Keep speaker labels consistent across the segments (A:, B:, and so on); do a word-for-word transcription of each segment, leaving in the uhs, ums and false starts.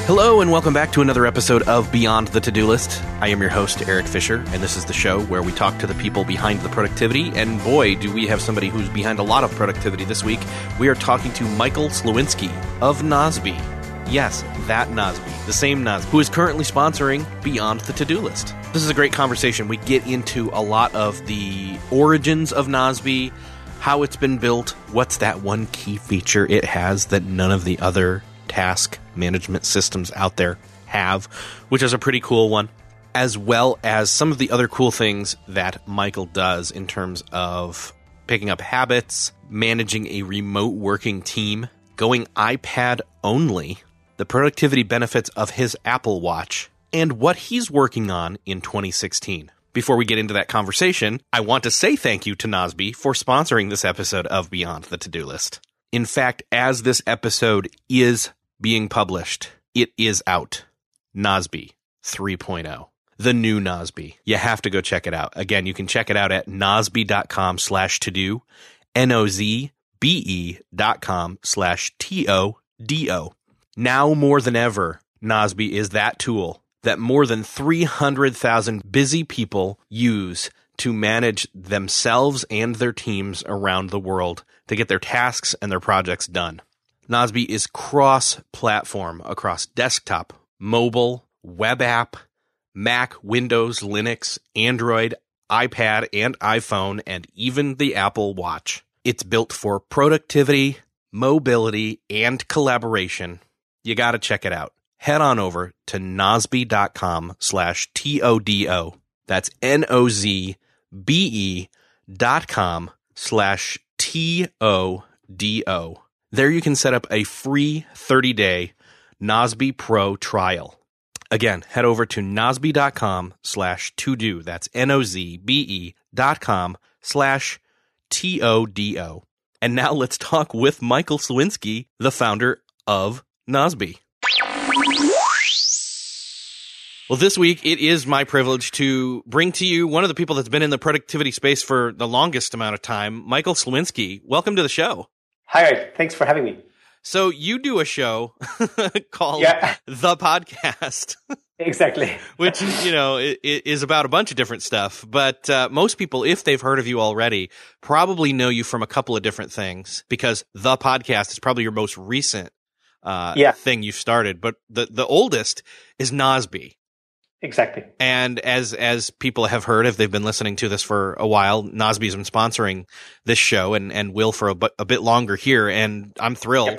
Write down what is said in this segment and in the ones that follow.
A: Hello and welcome back to another episode of Beyond the To-Do List. I am your host, Eric Fisher, and this is the show where we talk to the people behind the productivity, and boy, do we have somebody who's behind a lot of productivity this week. We are talking to Michael Slawinski of Nozbe. Yes, that Nozbe, the same Nozbe, who is currently sponsoring Beyond the To-Do List. This is a great conversation. We get into a lot of the origins of Nozbe, how it's been built, what's that one key feature it has that none of the other task management systems out there have, which is a pretty cool one, as well as some of the other cool things that Michael does in terms of picking up habits, managing a remote working team, going iPad only, the productivity benefits of his Apple Watch, and what he's working on in twenty sixteen. Before we get into that conversation, I want to say thank you to Nozbe for sponsoring this episode of Beyond the To-Do List. In fact, as this episode is being published, it is out. Nozbe three point oh. The new Nozbe. You have to go check it out. Again, you can check it out at nozbe.com slash to-do, N-O-Z-B-E dot com slash T-O-D-O. Now more than ever, Nozbe is that tool that more than three hundred thousand busy people use to manage themselves and their teams around the world to get their tasks and their projects done. Nozbe is cross-platform across desktop, mobile, web app, Mac, Windows, Linux, Android, iPad, and iPhone, and even the Apple Watch. It's built for productivity, mobility, and collaboration. You got to check it out. Head on over to nozbe.com slash T-O-D-O. That's N-O-Z-B-E dot com slash T-O-D-O. There you can set up a free thirty-day Nozbe Pro trial. Again, head over to nozbe.com slash to-do. That's N-O-Z-B-E dot com slash T-O-D-O. And now let's talk with Michael Slawinski, the founder of Nozbe. Well, this week, it is my privilege to bring to you one of the people that's been in the productivity space for the longest amount of time, Michael Slawinski. Welcome to the show.
B: Hi, thanks for having me.
A: So you do a show called
B: yeah.
A: The Podcast.
B: Exactly.
A: Which, you know, it, it is about a bunch of different stuff. But uh, most people, if they've heard of you already, probably know you from a couple of different things, because The Podcast is probably your most recent uh,
B: yeah.
A: thing you've started. But the, the oldest is Nozbe.
B: Exactly.
A: And as as people have heard, if they've been listening to this for a while, Nozbe's been sponsoring this show and, and will for a, bu- a bit longer here, and I'm thrilled.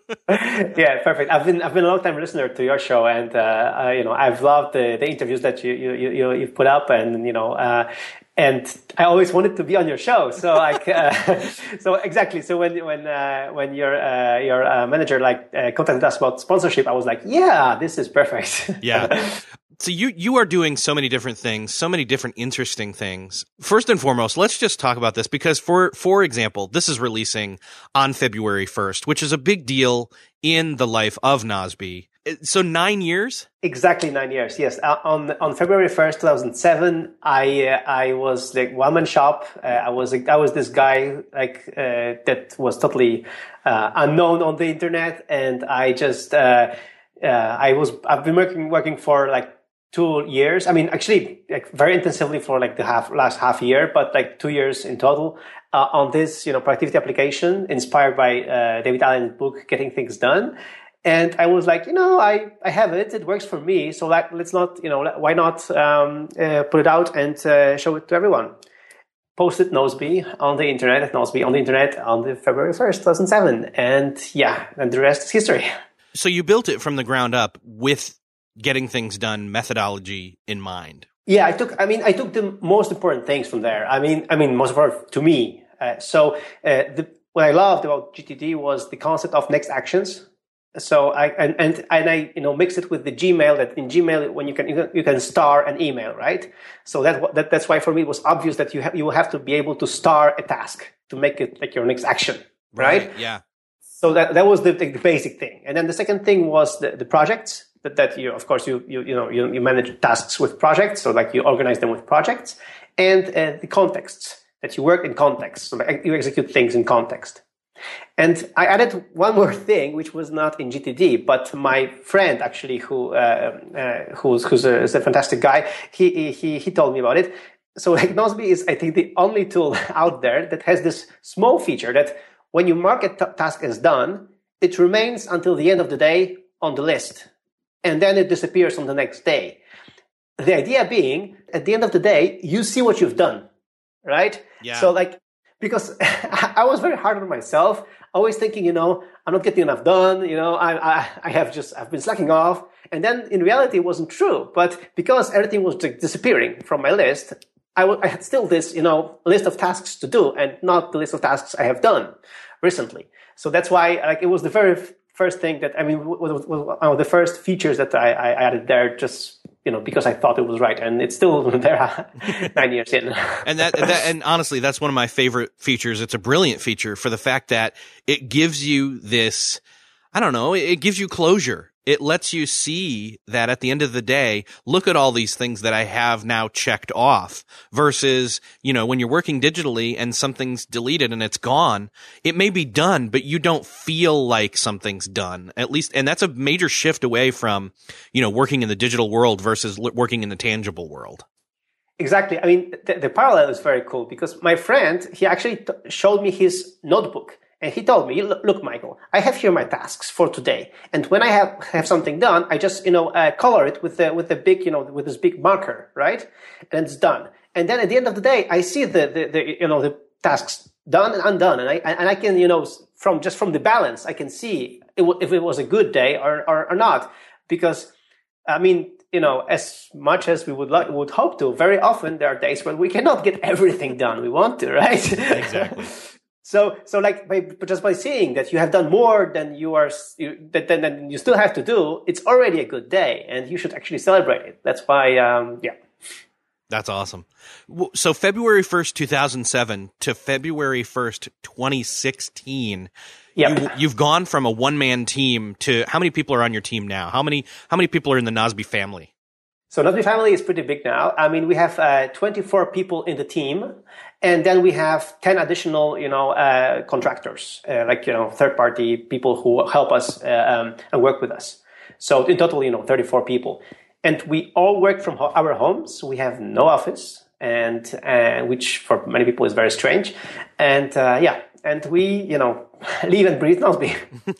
B: Yeah, perfect. I've been I've been a long time listener to your show, and uh, uh, you know I've loved the, the interviews that you you you you've put up, and you know. Uh, And I always wanted to be on your show, so like, uh, so exactly. So when when uh, when your uh, your uh, manager like uh, contacted us about sponsorship, I was like, yeah, this is perfect.
A: Yeah. So you you are doing so many different things, so many different interesting things. First and foremost, let's just talk about this, because for for example, this is releasing on February first, which is a big deal in the life of Nozbe. So nine years?
B: Exactly nine years. Yes. Uh, on on February first, two thousand seven, I uh, I was like one man shop. Uh, I was I was this guy like uh, that was totally uh, unknown on the internet, and I just uh, uh, I was I've been working working for like two years. I mean, actually, like very intensively for like the half last half year, but like two years in total uh, on this you know productivity application inspired by uh, David Allen's book, Getting Things Done. And I was like, you know, I, I have it. It works for me. So like, let's not, you know, why not um, uh, put it out and uh, show it to everyone? Posted Nozbe on the internet, at Nozbe on the internet on the February first, two thousand seven. And yeah, and the rest is history.
A: So you built it from the ground up with Getting Things Done methodology in mind.
B: Yeah, I took, I mean, I took the most important things from there. I mean, I mean, most important to me. Uh, so uh, the, what I loved about G T D was the concept of next actions. So I and, and and I you know mix it with the Gmail, that in Gmail when you can you can, you can star an email, right? So that, that that's why for me it was obvious that you have you will have to be able to star a task to make it like your next action, right?
A: Right, yeah.
B: So that that was the, the basic thing, and then the second thing was the, the projects that, that you of course you you you know you, you manage tasks with projects, so like you organize them with projects, and uh, the contexts that you work in context, so like you execute things in context. And I added one more thing, which was not in G T D, but my friend actually, who uh, uh, who's who's a, is a fantastic guy, he he he told me about it. So like Nozbe is, I think, the only tool out there that has this small feature that when you mark a t- task as done, it remains until the end of the day on the list, and then it disappears on the next day. The idea being, at the end of the day, you see what you've done, right?
A: Yeah.
B: So like, because I was very hard on myself, always thinking, you know, I'm not getting enough done, you know, I, I, I have just, I've been slacking off. And then in reality, it wasn't true. But because everything was like disappearing from my list, I, w- I had still this, you know, list of tasks to do and not the list of tasks I have done recently. So that's why, like, it was the very f- first thing that, I mean, was, was one of the first features that I, I added there, just, you know, because I thought it was right, and it's still there nine years in.
A: and that, that, and honestly, that's one of my favorite features. It's a brilliant feature for the fact that it gives you this, I don't know, it gives you closure. It lets you see that at the end of the day, look at all these things that I have now checked off versus, you know, when you're working digitally and something's deleted and it's gone, it may be done, but you don't feel like something's done, at least. And that's a major shift away from, you know, working in the digital world versus working in the tangible world.
B: Exactly. I mean, the, the parallel is very cool because my friend, he actually t- showed me his notebook. And he told me, look, Michael, I have here my tasks for today. And when I have, have something done, I just, you know, uh, color it with the, with the big, you know, with this big marker, right? And it's done. And then at the end of the day, I see the, the, the you know, the tasks done and undone. And I, and I can, you know, from just from the balance, I can see it w- if it was a good day or, or, or not. Because, I mean, you know, as much as we would like, would hope to, very often there are days when we cannot get everything done we want to, right?
A: Exactly.
B: So, so like by, just by seeing that you have done more than you are, you, that then, then you still have to do, it's already a good day, and you should actually celebrate it. That's why, um, yeah.
A: That's awesome. So February first, two thousand seven to February first, twenty sixteen,
B: yep.
A: you, you've gone from a one man team to how many people are on your team now? How many, how many people are in the Nozbe family?
B: So Nozbe family is pretty big now. I mean, we have uh, twenty-four people in the team, and then we have ten additional, you know, uh, contractors, uh, like, you know, third-party people who help us uh, um, and work with us. So in total, you know, thirty-four people. And we all work from ho- our homes. We have no office, and uh, which for many people is very strange. And uh, yeah, and we, you know, live and breathe Nozbe.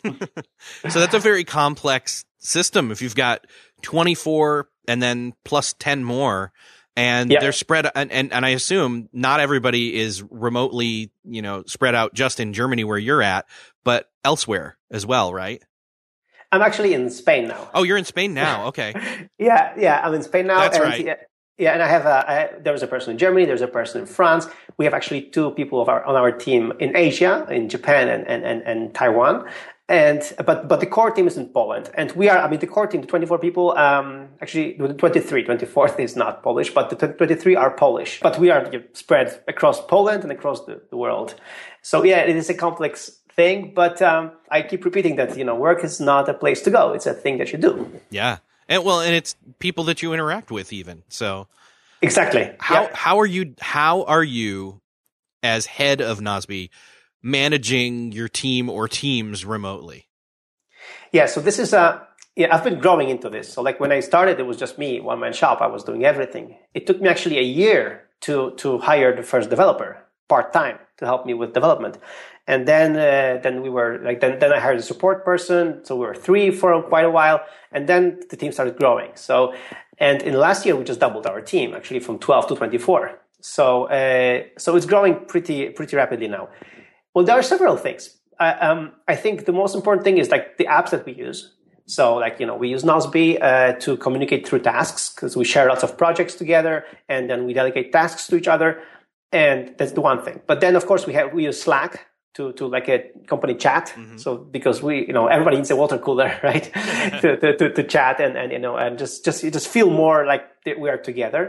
A: So that's a very complex system. If you've got twenty-four and then plus ten more, and yeah. they're spread, and, and, and I assume not everybody is remotely, you know, spread out just in Germany where you're at, but elsewhere as well, right?
B: I'm actually in Spain now.
A: Oh, you're in Spain now. Okay.
B: yeah, yeah, I'm in Spain now.
A: That's
B: and
A: right.
B: Yeah, yeah, and I have a, I, there's a person in Germany, there's a person in France. We have actually two people of our, on our team in Asia, in Japan and, and, and, and Taiwan. And, but, but the core team is in Poland. And we are, I mean, the core team, the twenty-four people, um, actually, the twenty-three, twenty-fourth is not Polish, but the twenty-three are Polish. But we are spread across Poland and across the, the world. So yeah, it is a complex thing, but, um, I keep repeating that, you know, work is not a place to go. It's a thing that you do.
A: Yeah. And well, and it's people that you interact with even. So
B: exactly.
A: How,
B: yeah.
A: how are you, how are you as head of Nozbe managing your team or teams remotely?
B: Yeah, so this is a, yeah, I've been growing into this. So like when I started, it was just me, one man shop. I was doing everything. It took me actually a year to, to hire the first developer part-time to help me with development. And then, uh, then we were like, then, then I hired a support person. So we were three for quite a while. And then the team started growing. So, and in the last year, we just doubled our team actually from twelve to twenty-four. So, uh, so it's growing pretty, pretty rapidly now. Well, there are several things. Uh, um, I think the most important thing is like the apps that we use. So like, you know, we use Nozbe uh, to communicate through tasks because we share lots of projects together and then we delegate tasks to each other. And that's the one thing. But then, of course, we have we use Slack to, to like a company chat. Mm-hmm. So because we, you know, everybody needs a water cooler, right? to, to, to, to chat and, and, you know, and just, just, you just feel more like we are together.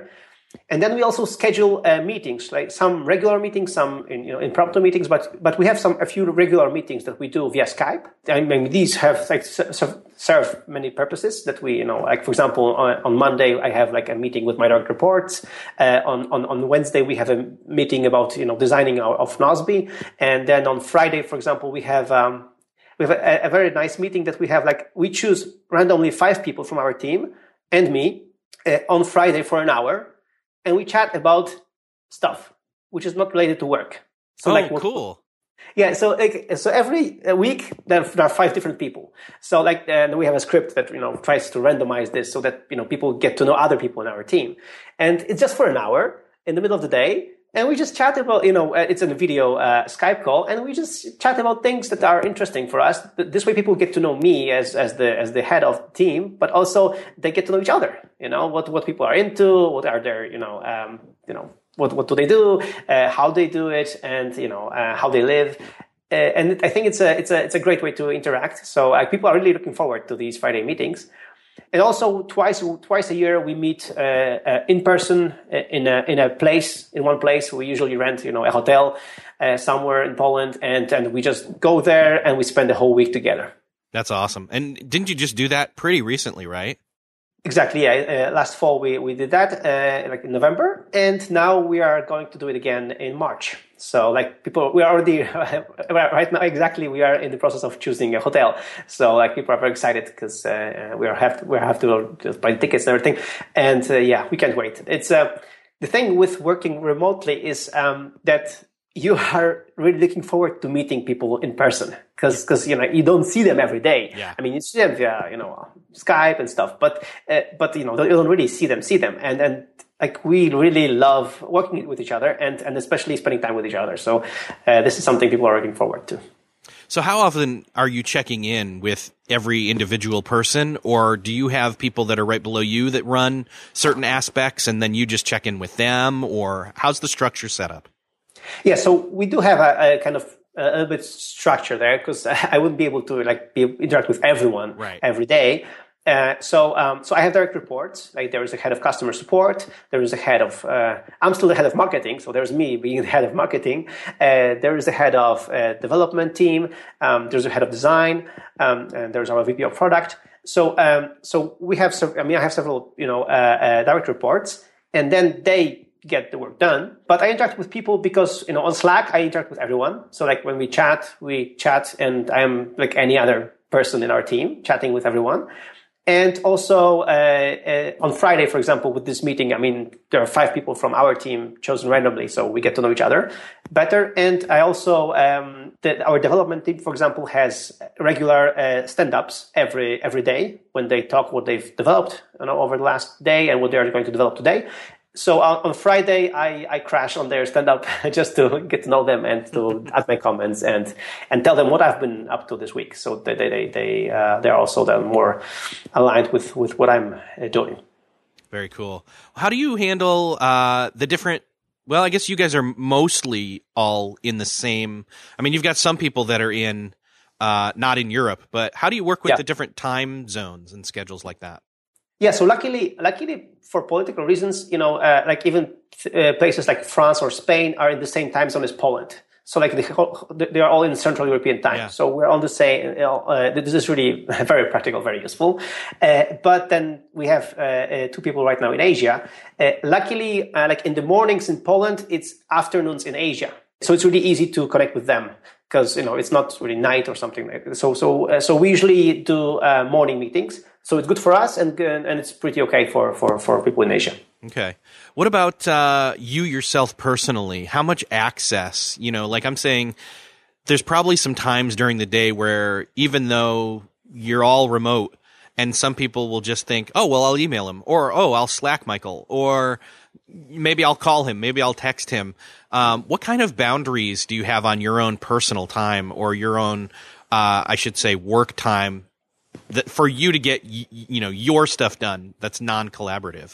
B: And then we also schedule uh, meetings, like some regular meetings, some in, you know, impromptu meetings, but but we have some a few regular meetings that we do via Skype. I mean, these have like serve, serve many purposes that we, you know, like for example, on, on Monday I have like a meeting with my direct reports. Uh, on, on on Wednesday we have a meeting about you know designing our, of Nozbe, and then on Friday, for example, we have um, we have a, a very nice meeting that we have like we choose randomly five people from our team and me uh, on Friday for an hour. And we chat about stuff which is not related to work. So
A: oh,
B: like,
A: cool.
B: Yeah, so like, so every week there are five different people. So like, and we have a script that you know tries to randomize this so that you know people get to know other people in our team, and it's just for an hour in the middle of the day, and we just chat about you know it's a video uh, Skype call, and we just chat about things that are interesting for us. This way, people get to know me as as the as the head of the team, but also they get to know each other. You know what what people are into, what are their you know um, you know what what do they do, uh, how they do it, and you know uh, how they live. Uh, and I think it's a it's a it's a great way to interact. So uh, people are really looking forward to these Friday meetings. And also twice twice a year we meet uh, uh, in person in a in a place in one place. We usually rent you know a hotel uh, somewhere in Poland, and and we just go there and we spend the whole week together.
A: That's awesome. And didn't you just do that pretty recently, right?
B: Exactly. Yeah. Uh, last fall we we did that uh, like in November, and now we are going to do it again in March. So like people, we are already right now exactly we are in the process of choosing a hotel. So like people are very excited because uh, we are have to, we have to just buy tickets and everything. And uh, yeah, we can't wait. It's uh, the thing with working remotely is um, that you are really looking forward to meeting people in person because because you know you don't see them every day.
A: Yeah.
B: I mean you see them via you know Skype and stuff, but uh, but you know you don't really see them see them and and. Like we really love working with each other and, and especially spending time with each other. So uh, this is something people are looking forward to.
A: So how often are you checking in with every individual person, or do you have people that are right below you that run certain aspects and then you just check in with them, or how's the structure set up?
B: Yeah, so we do have a, a kind of a little bit structure there because I wouldn't be able to like be, interact with everyone
A: right.
B: every day. Uh, so, um, so I have direct reports. Like there is a head of customer support. There is a head of. Uh, I'm still the head of marketing. So there's me being the head of marketing. Uh, there is a head of uh, development team. Um, there's a head of design. Um, and there's our V P of product. So, um, so we have. I mean, I have several, you know, uh, uh, direct reports, and then they get the work done. But I interact with people because you know on Slack I interact with everyone. So like when we chat, we chat, and I am like any other person in our team chatting with everyone. And also uh, uh, on Friday, for example, with this meeting, I mean, there are five people from our team chosen randomly, so we get to know each other better. And I also, um, the, our development team, for example, has regular uh, stand-ups every every day when they talk what they've developed you know, over the last day and what they're going to develop today. So on, on Friday, I, I crash on their stand-up just to get to know them and to add my comments and and tell them what I've been up to this week. So they they they they uh, they're also then more aligned with with what I'm uh, doing.
A: Very cool. How do you handle uh, the different? Well, I guess you guys are mostly all in the same. I mean, you've got some people that are in uh, not in Europe, but how do you work with
B: yeah.
A: the different time zones and schedules like that?
B: Yeah, so luckily, luckily for political reasons, you know, uh, like even uh, places like France or Spain are in the same time zone as Poland. So like they, they are all in Central European time.
A: Yeah. So
B: we're on the same. You know, uh, this is really very practical, very useful. Uh, but then we have uh, uh, two people right now in Asia. Uh, luckily, uh, like in the mornings in Poland, it's afternoons in Asia. So it's really easy to connect with them because you know it's not really night or something like that. So so uh, so we usually do uh, morning meetings. So it's good for us, and and it's pretty okay for, for, for people in Asia.
A: Okay. What about uh, you yourself personally? How much access? You know, like I'm saying, there's probably some times during the day where even though you're all remote, and some people will just think, oh, well, I'll email him, or oh, I'll Slack Michael, or maybe I'll call him, maybe I'll text him. Um, what kind of boundaries do you have on your own personal time or your own, uh, I should say, work time? That for you to get you know your stuff done that's non-collaborative?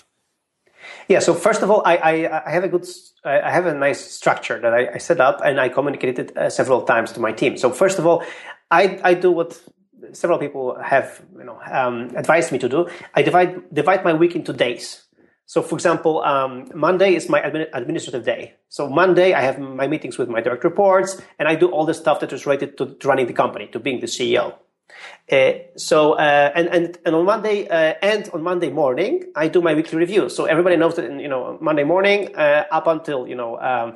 B: Yeah. So first of all, I I, I have a good I have a nice structure that I, I set up, and I communicated it uh, several times to my team. So first of all, I I do what several people have you know um, advised me to do. I divide divide my week into days. So, for example, um, Monday is my admin- administrative day. So Monday, I have my meetings with my direct reports, and I do all the stuff that is related to, to running the company, to being the C E O. Uh, so, uh, and, and, and on Monday, uh, and on Monday morning, I do my weekly review. So everybody knows that, you know, Monday morning, uh, up until, you know, um,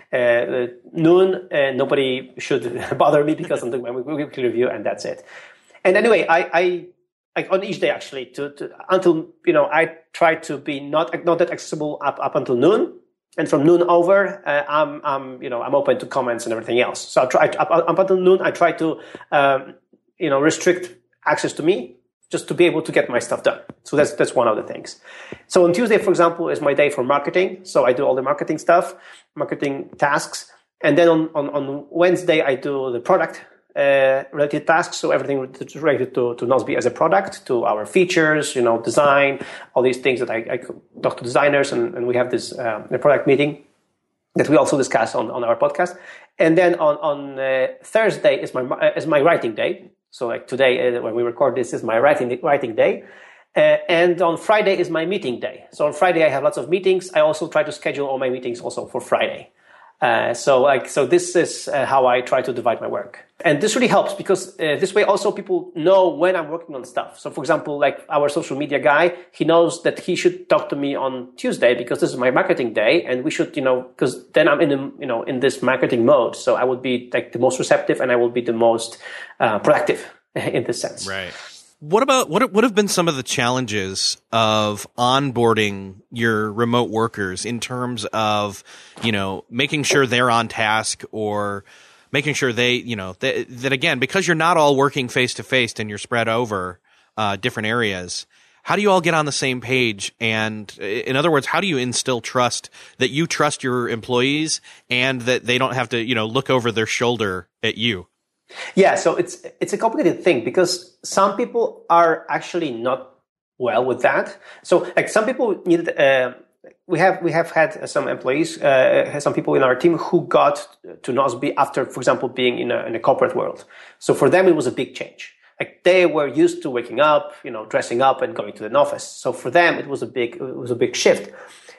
B: uh, noon, uh, nobody should bother me because I'm doing my weekly review, and that's it. And anyway, I, I, Like on each day, actually, to, to until you know, I try to be not not that accessible up, up until noon, and from noon over, uh, I'm I'm you know I'm open to comments and everything else. So I try up, up until noon, I try to um, you know restrict access to me just to be able to get my stuff done. So that's that's one of the things. So on Tuesday, for example, is my day for marketing. So I do all the marketing stuff, marketing tasks, and then on on, on Wednesday I do the product. Uh, related tasks, so everything related to, to Nozbe as a product, to our features, you know, design, all these things that I, I talk to designers, and, and we have this uh, the product meeting that we also discuss on, on our podcast. And then on on uh, Thursday is my uh, is my writing day. So like today, uh, when we record this, is my writing writing day. Uh, and on Friday is my meeting day. So on Friday I have lots of meetings. I also try to schedule all my meetings also for Friday. Uh, so like, so this is uh, how I try to divide my work. And this really helps because uh, this way also people know when I'm working on stuff. So for example, like our social media guy, he knows that he should talk to me on Tuesday because this is my marketing day, and we should, you know, because then I'm in the, you know, in this marketing mode. So I would be like the most receptive, and I will be the most uh, productive in this sense.
A: Right. What about what would have been some of the challenges of onboarding your remote workers in terms of, you know, making sure they're on task, or making sure they, you know, that, that again, because you're not all working face to face and you're spread over uh, different areas, how do you all get on the same page? And in other words, how do you instill trust, that you trust your employees and that they don't have to, you know, look over their shoulder at you?
B: Yeah, so it's it's a complicated thing because some people are actually not well with that. So like some people need. Uh, we have we have had some employees, uh, some people in our team who got to Nozbe after, for example, being in a, in a corporate world. So for them, it was a big change. Like they were used to waking up, you know, dressing up and going to an office. So for them, it was a big it was a big shift.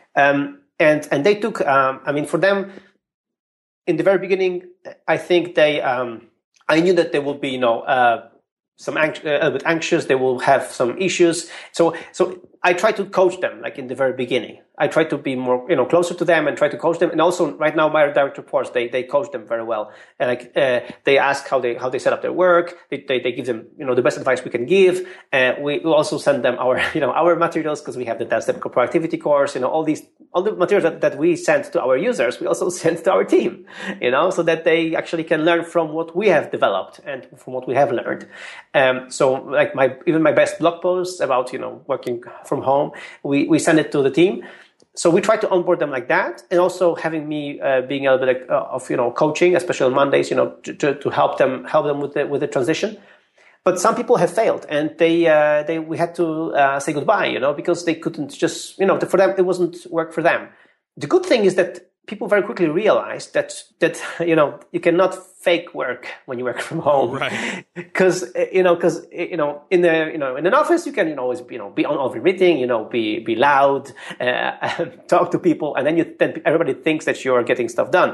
B: Um, and and they took. Um, I mean, for them, in the very beginning, I think they. Um, I knew that they will be, you know, uh, some anx- uh, a bit anxious. They will have some issues. So, so I try to coach them, like in the very beginning. I try to be more, you know, closer to them and try to coach them. And also, right now, my direct reports, they they coach them very well. And like uh, they ask how they how they set up their work. They they, they give them, you know, the best advice we can give. And uh, we will also send them our, you know, our materials because we have the Dance Typical Productivity course. You know, all these all the materials that, that we send to our users, we also send to our team. You know, so that they actually can learn from what we have developed and from what we have learned. Um, so like my even my best blog posts about, you know, working from home, we we send it to the team. So we try to onboard them like that, and also having me uh, being a little bit uh, of, you know, coaching, especially on Mondays, you know, to, to, to help them help them with the with the transition. But some people have failed, and they uh, they we had to uh, say goodbye, you know, because they couldn't just, you know, for them it wasn't work for them. The good thing is that people very quickly realized that that you know you cannot fake work when you work from home,
A: right?
B: Because you know, because you know, in the you know in an office you can you know always you know be on every meeting, you know, be be loud, uh, talk to people, and then you then everybody thinks that you're getting stuff done.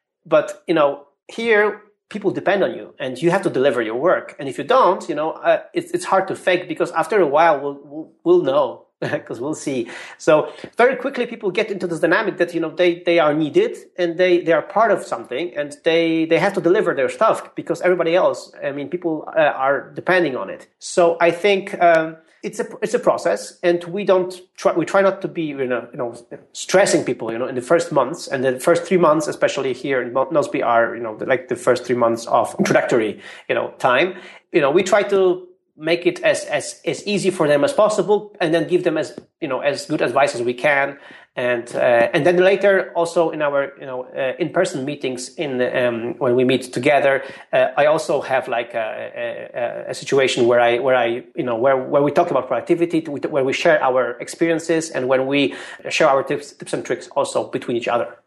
B: But you know, here people depend on you, and you have to deliver your work. And if you don't, you know, uh, it's it's hard to fake because after a while we'll we'll, we'll know. Because we'll see. So very quickly, people get into this dynamic that, you know, they, they are needed and they, they are part of something, and they, they have to deliver their stuff because everybody else, I mean, people uh, are depending on it. So I think um, it's a it's a process, and we don't try we try not to be you know you know stressing people, you know, in the first months, and the first three months, especially here in Nozbe, are you know like the first three months of introductory you know time. You know, we try to make it as, as, as easy for them as possible, and then give them as, you know, as good advice as we can. And, uh, and then later also in our, you know, uh, in-person meetings in, um, when we meet together, uh, I also have like a, a, a situation where I, where I, you know, where, where we talk about productivity, where we share our experiences, and when we share our tips, tips and tricks also between each other.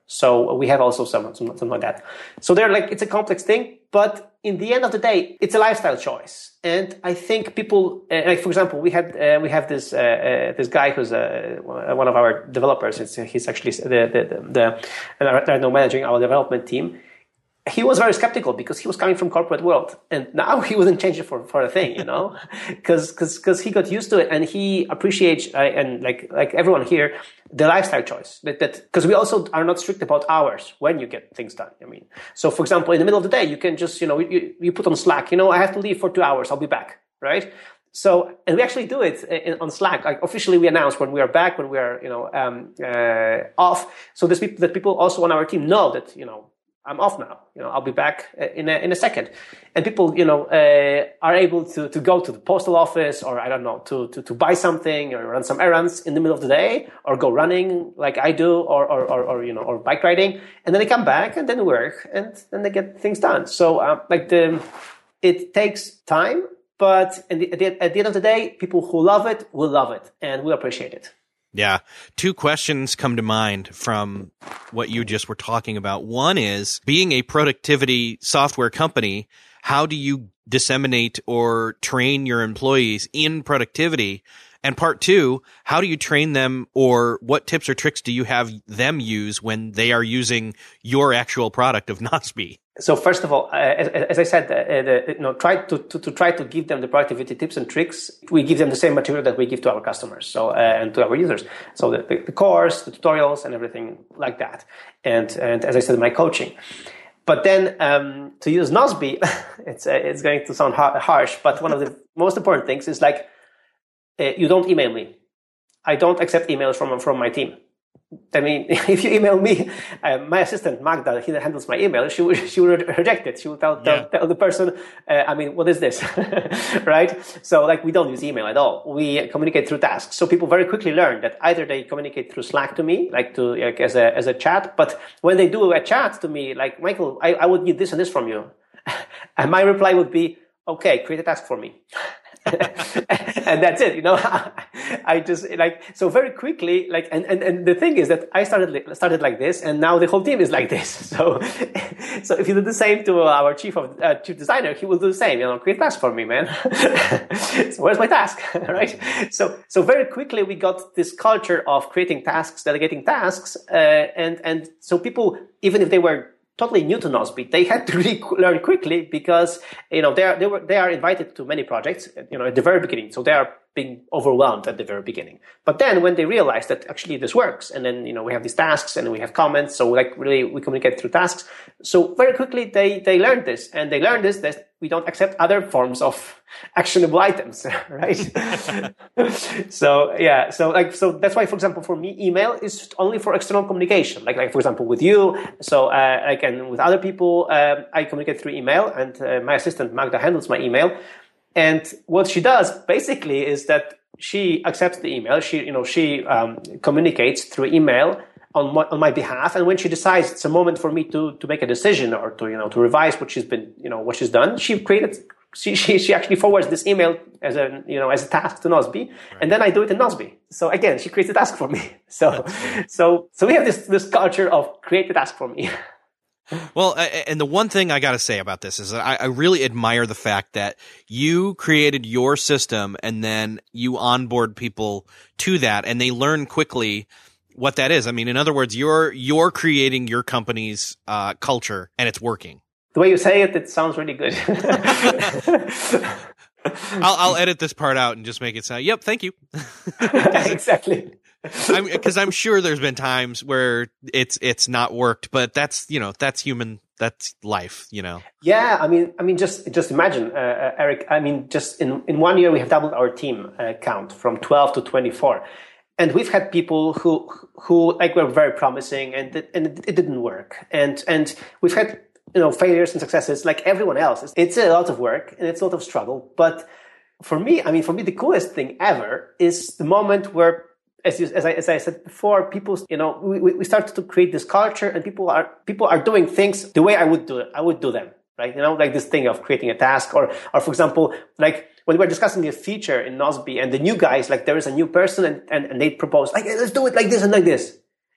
B: So we have also some, some something like that. So they're like, it's a complex thing, but in the end of the day, it's a lifestyle choice. And I think people, uh, like for example, we had uh, we have this uh, uh, this guy who's uh, one of our developers. It's, he's actually the the, the, the right now managing our development team. He was very skeptical because he was coming from corporate world, and now he wouldn't change it for, for a thing, you know, because because because he got used to it, and he appreciates uh, and like like everyone here, the lifestyle choice that that because we also are not strict about hours when you get things done. I mean, so for example, in the middle of the day, you can just you know you, you put on Slack, you know, I have to leave for two hours, I'll be back, right? So, and we actually do it in, on Slack. Like officially, we announce when we are back, when we are you know um, uh, off. So this people that people also on our team know that you know. I'm off now. You know, I'll be back in a, in a second. And people, you know, uh, are able to, to go to the postal office or I don't know, to, to, to buy something or run some errands in the middle of the day or go running like I do or, or, or, or you know, or bike riding. And then they come back and then work and then they get things done. So, uh, like the, it takes time, but at the, at the, at the end of the day, people who love it will love it and will appreciate it.
A: Yeah. Two questions come to mind from what you just were talking about. One is, being a productivity software company, how do you disseminate or train your employees in productivity? And part two, how do you train them, or what tips or tricks do you have them use when they are using your actual product of Nozbe?
B: So first of all, uh, as, as I said, uh, the, you know, try to, to, to try to give them the productivity tips and tricks. We give them the same material that we give to our customers, so uh, and to our users. So the, the, the course, the tutorials, and everything like that. And and as I said, my coaching. But then um, to use Nozbe, it's uh, it's going to sound har- harsh, but one of the most important things is like uh, you don't email me. I don't accept emails from from my team. I mean, if you email me, uh, my assistant Magda, he handles my email. She will she will reject it. She will tell tell, yeah. tell the person, uh, I mean, what is this, right? So, like, we don't use email at all. We communicate through tasks. So people very quickly learn that either they communicate through Slack to me, like to like as a as a chat. But when they do a chat to me, like Michael, I, I would need this and this from you, and my reply would be, okay, create a task for me. And that's it, you know. I just like so very quickly, like, and, and, and the thing is that I started started like this, and now the whole team is like this. So, so if you do the same to our chief of uh, chief designer, he will do the same. You know, create task for me, man. So where's my task, right? So, so very quickly we got this culture of creating tasks, delegating tasks, uh, and and so people, even if they were totally new to Nozbe, they had to really learn quickly because, you know, they are, they were, they are invited to many projects, you know, at the very beginning. So they are being overwhelmed at the very beginning. But then when they realize that actually this works, and then, you know, we have these tasks and we have comments. So like really we communicate through tasks. So very quickly they, they learned this, and they learned this, that we don't accept other forms of actionable items, right? So yeah, so like, so that's why, for example, for me, email is only for external communication. Like, like for example, with you. So, uh, like, and with other people, um, I communicate through email, and uh, my assistant Magda handles my email. And what she does basically is that she accepts the email. She, you know, she um, communicates through email on my, on my behalf. And when she decides it's a moment for me to to make a decision or to, you know, to revise what she's been, you know, what she's done, she created. She, she she actually forwards this email as a you know as a task to Nozbe, right. And then I do it in Nozbe. So again, she creates a task for me. So so so we have this this culture of create a task for me.
A: Well, and the one thing I got to say about this is that I, I really admire the fact that you created your system and then you onboard people to that, and they learn quickly what that is. I mean, in other words, you're you're creating your company's uh, culture, and it's working.
B: The way you say it, it sounds really good.
A: I'll, I'll edit this part out and just make it sound, yep, thank you.
B: Exactly.
A: Because I'm, I'm sure there's been times where it's it's not worked, but that's, you know, that's human, that's life, you know.
B: Yeah, I mean, I mean, just just imagine, uh, uh, Eric. I mean, just in, in one year we have doubled our team uh, count from twelve to twenty-four, and we've had people who who like were very promising, and it, and it didn't work, and and we've had, you know, failures and successes like everyone else. It's, it's a lot of work and it's a lot of struggle, but for me, I mean, for me, the coolest thing ever is the moment where, As, you, as I as I said before, people, you know, we, we started to create this culture, and people are people are doing things the way I would do it. I would do them, right? You know, like this thing of creating a task, or or for example, like when we were discussing a feature in Nozbe, and the new guys, like there is a new person, and and, and they propose like, hey, let's do it like this and like this,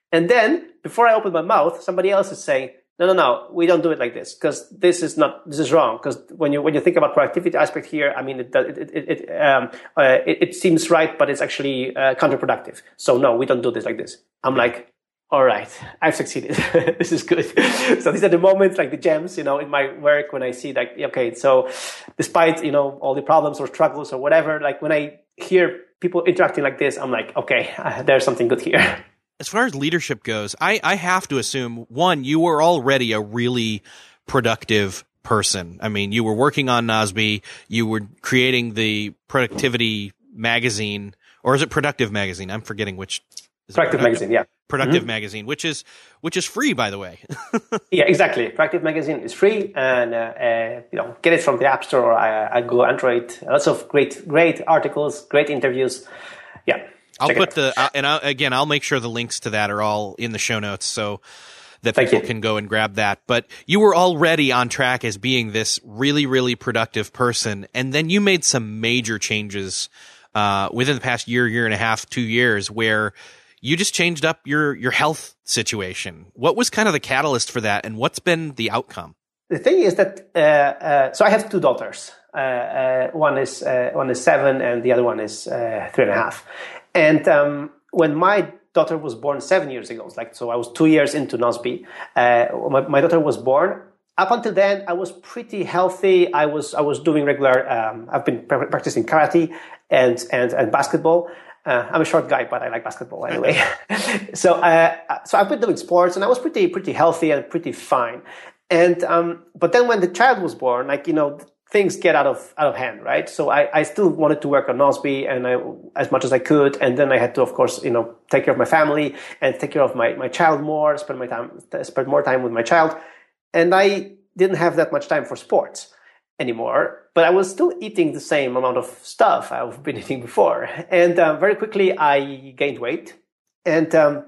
B: And then before I open my mouth, somebody else is saying, no, no, no, we don't do it like this because this is not, this is wrong. Because when you when you think about productivity aspect here, I mean, it it it it, um, uh, it, it seems right, but it's actually uh, counterproductive. So no, we don't do this like this. I'm like, all right, I've succeeded. This is good. So these are the moments, like the gems, you know, in my work when I see like, okay, so despite, you know, all the problems or struggles or whatever, like when I hear people interacting like this, I'm like, okay, uh, there's something good here.
A: As far as leadership goes, I, I have to assume, one, you were already a really productive person. I mean, you were working on Nozbe, you were creating the productivity magazine, or is it Productive Magazine? I'm forgetting which.
B: Is Productive, productive Magazine, yeah.
A: Productive mm-hmm. Magazine, which is which is free, by the way.
B: Yeah, exactly. Productive Magazine is free, and uh, uh, you know, get it from the App Store or uh, Google Android. Lots of great, great articles, great interviews. Yeah.
A: I'll put the, uh, and I'll, again, I'll make sure the links to that are all in the show notes so that
B: Thank
A: people
B: you.
A: can go and grab that. But you were already on track as being this really, really productive person. And then you made some major changes, uh, within the past year, year and a half, two years where you just changed up your, your health situation. What was kind of the catalyst for that? And what's been the outcome?
B: The thing is that, uh, uh, so I have two daughters. Uh, uh, one is, uh, one is seven and the other one is, uh, three and a half. And um, when my daughter was born seven years ago, like so, I was two years into Nozbe. Uh, my, my daughter was born. Up until then, I was pretty healthy. I was I was doing regular. Um, I've been pra- practicing karate and and and basketball. Uh, I'm a short guy, but I like basketball anyway. so uh, so I've been doing sports, and I was pretty pretty healthy and pretty fine. And um, but then when the child was born, like you know. Things get out of out of hand, right? So I, I still wanted to work on Nozbe and I, as much as I could, and then I had to, of course, you know, take care of my family and take care of my, my child more, spend my time, spend more time with my child, and I didn't have that much time for sports anymore. But I was still eating the same amount of stuff I've been eating before, and uh, very quickly I gained weight, and um,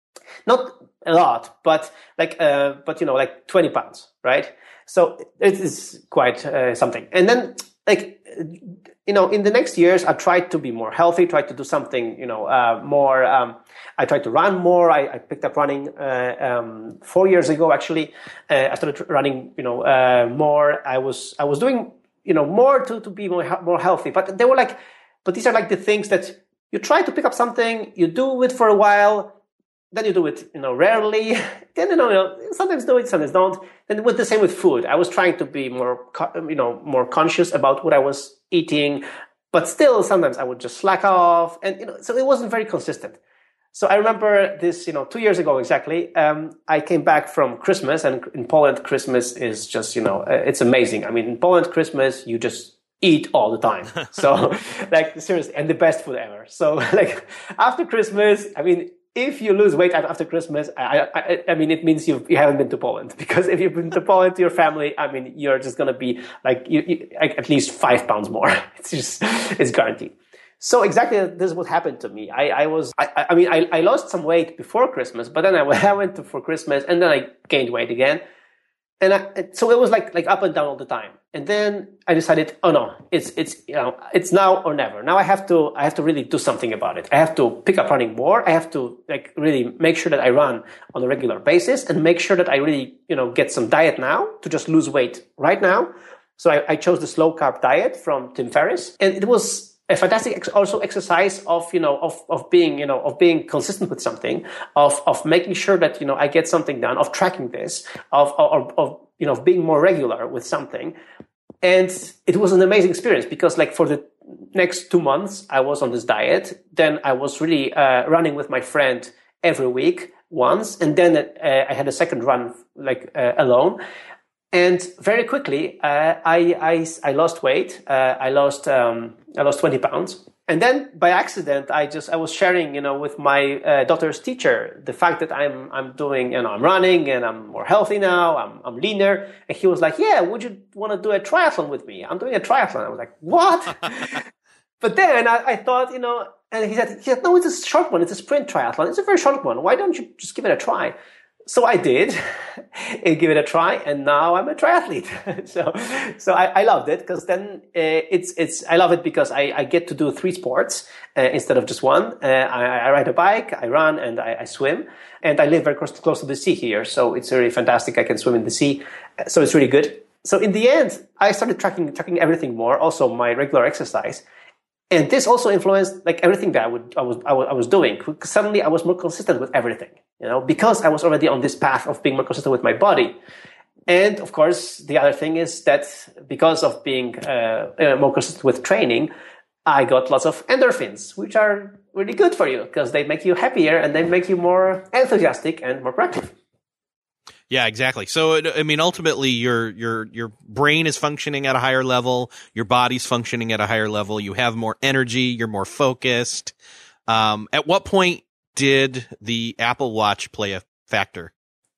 B: not a lot, but like, uh, but you know, like twenty pounds, right? So it is quite uh, something. And then, like, you know, in the next years, I tried to be more healthy, tried to do something, you know, uh, more. Um, I tried to run more. I, I picked up running uh, um, four years ago, actually. Uh, I started running, you know, uh, more. I was I was doing, you know, more to, to be more, more healthy. But they were like, but these are like the things that you try to pick up something, you do it for a while, then you do it, you know, rarely. Then, you know, you know, sometimes do it, sometimes don't. And with the same with food, I was trying to be more, you know, more conscious about what I was eating, but still sometimes I would just slack off, and you know, so it wasn't very consistent. So I remember this, you know, two years ago exactly. Um, I came back from Christmas, and in Poland, Christmas is just, you know, it's amazing. I mean, in Poland, Christmas you just eat all the time. So, like seriously, and the best food ever. So, like after Christmas, I mean. If you lose weight after Christmas, I, I, I mean, it means you you haven't been to Poland. Because if you've been to Poland to your family, I mean, you're just going to be like, you, you, like at least five pounds more. It's just, it's guaranteed. So exactly this is what happened to me. I, I was, I, I mean, I, I lost some weight before Christmas, but then I, I went to, for Christmas and then I gained weight again. And I, so it was like, like up and down all the time. And then I decided, oh no, it's, it's, you know, it's now or never. Now I have to, I have to really do something about it. I have to pick up running more. I have to like really make sure that I run on a regular basis and make sure that I really, you know, get some diet now to just lose weight right now. So I, I chose the slow carb diet from Tim Ferriss, and it was a fantastic ex- also exercise of, you know, of, of being, you know, of being consistent with something, of, of making sure that, you know, I get something done, of tracking this, of, of, of, you know, of being more regular with something. And it was an amazing experience because like for the next two months, I was on this diet. Then I was really, uh, running with my friend every week once. And then, uh, I had a second run like, uh, alone. And very quickly, uh, I, I, I lost weight. Uh, I lost, um, I lost twenty pounds. And then by accident, I just, I was sharing, you know, with my uh, daughter's teacher, the fact that I'm, I'm doing, you know, I'm running and I'm more healthy now. I'm, I'm leaner. And he was like, yeah, would you want to do a triathlon with me? I'm doing a triathlon. I was like, what? But then I, I thought, you know, and he said, he said, no, it's a short one. It's a sprint triathlon. It's a very short one. Why don't you just give it a try? so I did and give it a try, and now I'm a triathlete. so, so I, I loved it because then uh, it's it's I love it because I, I get to do three sports uh, instead of just one. Uh, I, I ride a bike, I run, and I, I swim. And I live very close, close to the sea here, so it's really fantastic. I can swim in the sea, so it's really good. So in the end, I started tracking tracking everything more, also my regular exercise. And this also influenced like everything that I would I was I was, I was doing. Suddenly, I was more consistent with everything, you know, because I was already on this path of being more consistent with my body. And of course, the other thing is that because of being uh, uh, more consistent with training, I got lots of endorphins, which are really good for you because they make you happier and they make you more enthusiastic and more productive.
A: Yeah, exactly. So, I mean, ultimately, your your your brain is functioning at a higher level. Your body's functioning at a higher level. You have more energy. You're more focused. Um, at what point did the Apple Watch play a factor?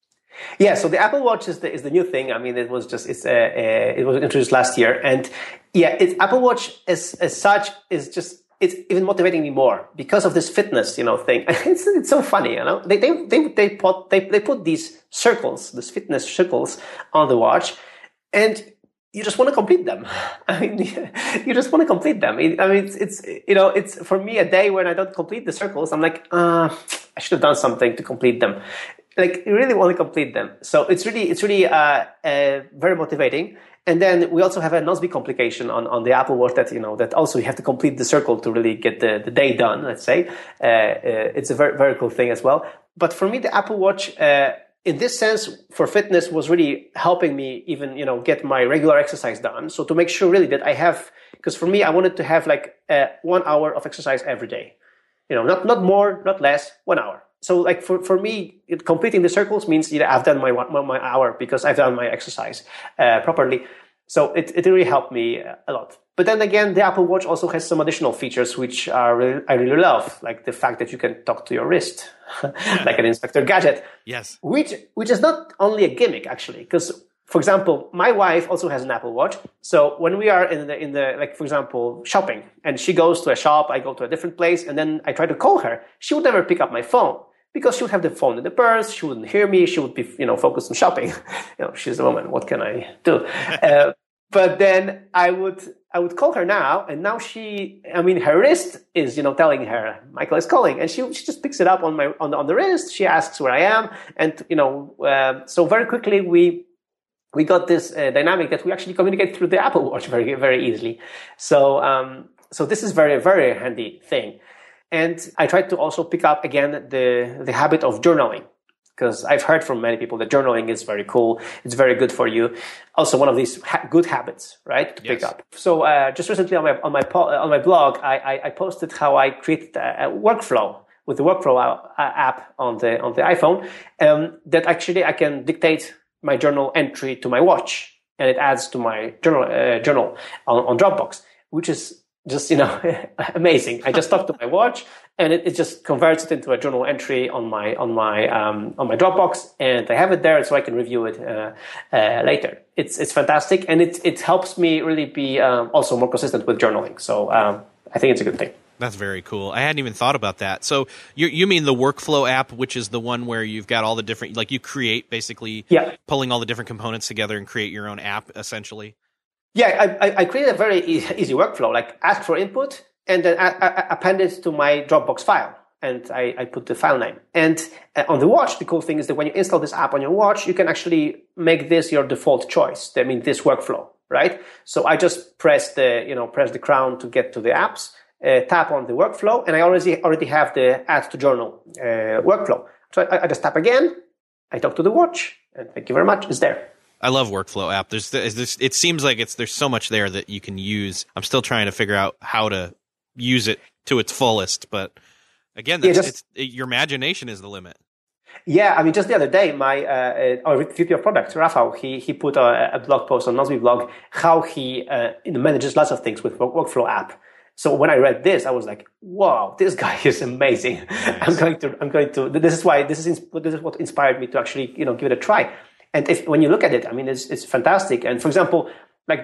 B: Yeah, so the Apple Watch is the is the new thing. I mean, it was just it's uh, uh, it was introduced last year, and yeah, it's Apple Watch as as such is just. It's even motivating me more because of this fitness, you know, thing. It's it's so funny, you know. They they they they put they they put these circles, these fitness circles on the watch, and you just want to complete them. I mean, you just want to complete them. I mean, it's, it's you know, it's for me a day when I don't complete the circles, I'm like, uh, I should have done something to complete them. Like, you really want to complete them. So it's really it's really uh, uh very motivating. And then we also have a Nosby complication on, on the Apple Watch that, you know, that also you have to complete the circle to really get the, the day done, let's say. Uh, uh, it's a very, very cool thing as well. But for me, the Apple Watch, uh, in this sense, for fitness was really helping me even, you know, get my regular exercise done. So to make sure really that I have, because for me, I wanted to have like uh, one hour of exercise every day. You know, not, not more, not less, one hour. So like for, for me, it, completing the circles means, you know, I've done my one, my hour because I've done my exercise uh, properly. So it, it really helped me a lot. But then again, the Apple Watch also has some additional features which are really, I really love, like the fact that you can talk to your wrist, like an Inspector Gadget.
A: Yes.
B: Which which is not only a gimmick actually, because for example, my wife also has an Apple Watch. So when we are in the in the like for example shopping, and she goes to a shop, I go to a different place, and then I try to call her, she would never pick up my phone. Because she would have the phone in the purse, she wouldn't hear me, she would be, you know, focused on shopping. You know, she's a woman, what can I do? uh, but then I would, I would call her now, and now she, I mean, her wrist is, you know, telling her, Michael is calling, and she, she just picks it up on my, on the, on the wrist, she asks where I am, and, you know, uh, so very quickly we, we got this uh, dynamic that we actually communicate through the Apple Watch very, very easily. So, um, so this is very, very handy thing. And I tried to also pick up again the, the habit of journaling, because I've heard from many people that journaling is very cool. It's very good for you. Also one of these ha- good habits, right, to yes. pick up. So uh, just recently on my on my po- on my blog, I, I, I posted how I created a, a workflow with the workflow uh, app on the on the iPhone, um, that actually I can dictate my journal entry to my watch, and it adds to my journal uh, journal on, on Dropbox, which is just, you know, amazing. I just talk to my watch, and it, it just converts it into a journal entry on my on my um, on my Dropbox, and I have it there so I can review it uh, uh, later. It's it's fantastic, and it it helps me really be um, also more consistent with journaling. So um, I think it's a good thing.
A: That's very cool. I hadn't even thought about that. So you you mean the workflow app, which is the one where you've got all the different, like you create basically
B: yeah.
A: pulling all the different components together and create your own app essentially?
B: Yeah, I, I created a very easy workflow, like ask for input and then I, I append it to my Dropbox file. And I, I put the file name. And uh, on the watch, the cool thing is that when you install this app on your watch, you can actually make this your default choice. I mean, this workflow, right? So I just press the, you know, press the crown to get to the apps, uh, tap on the workflow, and I already already have the add to journal uh, workflow. So I, I just tap again, I talk to the watch, and thank you very much, it's there.
A: I love workflow app. There's, there's, it seems like it's there's so much there that you can use. I'm still trying to figure out how to use it to its fullest, but again, that's, yeah, just, it's, your imagination is the limit.
B: Yeah, I mean, just the other day, my uh, our V P of product, Rafał, he he put a, a blog post on Nozbe blog how he uh, manages lots of things with workflow app. So when I read this, I was like, "Wow, this guy is amazing!" Nice. I'm going to, I'm going to. This is why this is this is what inspired me to actually, you know, give it a try. And if when you look at it, I mean, it's it's fantastic. And for example, like this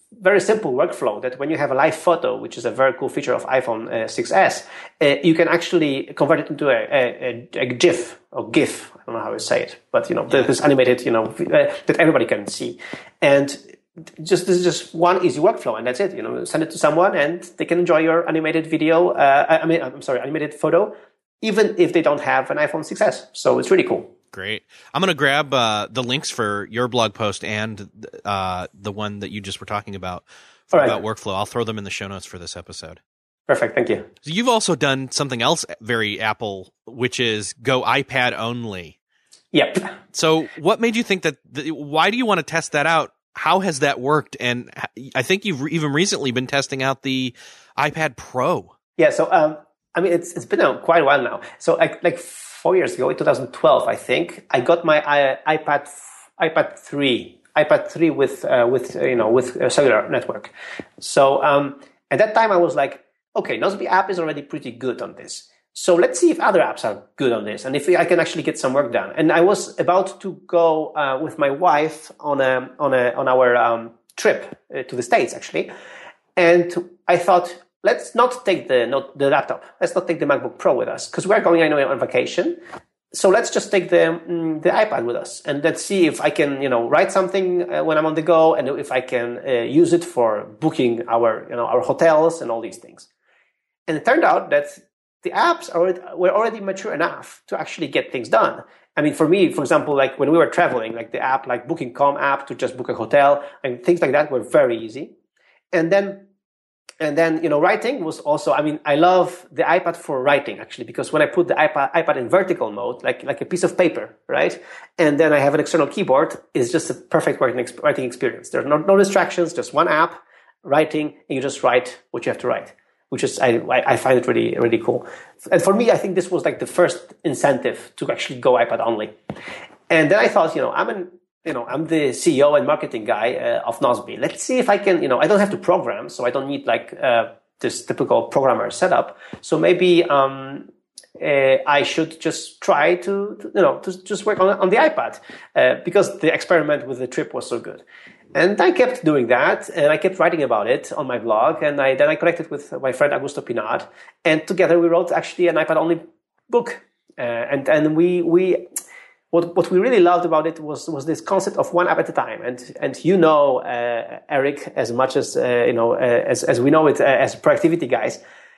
B: very simple workflow that when you have a live photo, which is a very cool feature of iPhone uh, six S, uh, you can actually convert it into a, a, a GIF or GIF. I don't know how to say it, but you know, yeah. this animated, you know, uh, that everybody can see. And just this is just one easy workflow, and that's it. You know, send it to someone, and they can enjoy your animated video. Uh, I mean, I'm sorry, animated photo, even if they don't have an iPhone six S. So it's really cool.
A: Great. I'm going to grab uh, the links for your blog post and uh, the one that you just were talking about for, right. about workflow. I'll throw them in the show notes for this episode.
B: Perfect. Thank you.
A: So you've also done something else very Apple, which is go iPad only.
B: Yep.
A: So what made you think that – why do you want to test that out? How has that worked? And I think you've even recently been testing out the iPad Pro.
B: Yeah. So, um, I mean, it's it's been a, quite a while now. So like like – Four years ago, in two thousand twelve, I think, I got my uh, iPad iPad three, iPad three with uh, with uh, you know with a cellular network. So um, at that time, I was like, okay, Nozbe app is already pretty good on this. So let's see if other apps are good on this, and if I can actually get some work done. And I was about to go uh, with my wife on a on a on our um, trip uh, to the States, actually, and I thought, let's not take the not the laptop. Let's not take the MacBook Pro with us because we're going, I know, on vacation. So let's just take the mm, the iPad with us, and let's see if I can, you know, write something uh, when I'm on the go, and if I can uh, use it for booking our, you know, our hotels and all these things. And it turned out that the apps are, were already mature enough to actually get things done. I mean, for me, for example, like when we were traveling, like the app, like Booking dot com app to just book a hotel and things like that were very easy. And then And then, you know, writing was also, I mean, I love the iPad for writing, actually, because when I put the iPad, iPad in vertical mode, like, like a piece of paper, right? And then I have an external keyboard, it's just a perfect writing, writing experience. There's no, no distractions, just one app, writing, and you just write what you have to write, which is, I, I find it really, really cool. And for me, I think this was like the first incentive to actually go iPad only. And then I thought, you know, I'm an, You know, I'm the C E O and marketing guy uh, of Nozbe. Let's see if I can, you know, I don't have to program, so I don't need like uh, this typical programmer setup. So maybe um, uh, I should just try to, to you know, to just work on, on the iPad uh, because the experiment with the trip was so good. And I kept doing that, and I kept writing about it on my blog. And I then I connected with my friend Augusto Pinard, and together we wrote actually an iPad-only book. Uh, and and we we. What what we really loved about it was was this concept of one app at a time, and and you know, uh, Eric, as much as uh, you know, uh, as as we know it uh, as productivity guys,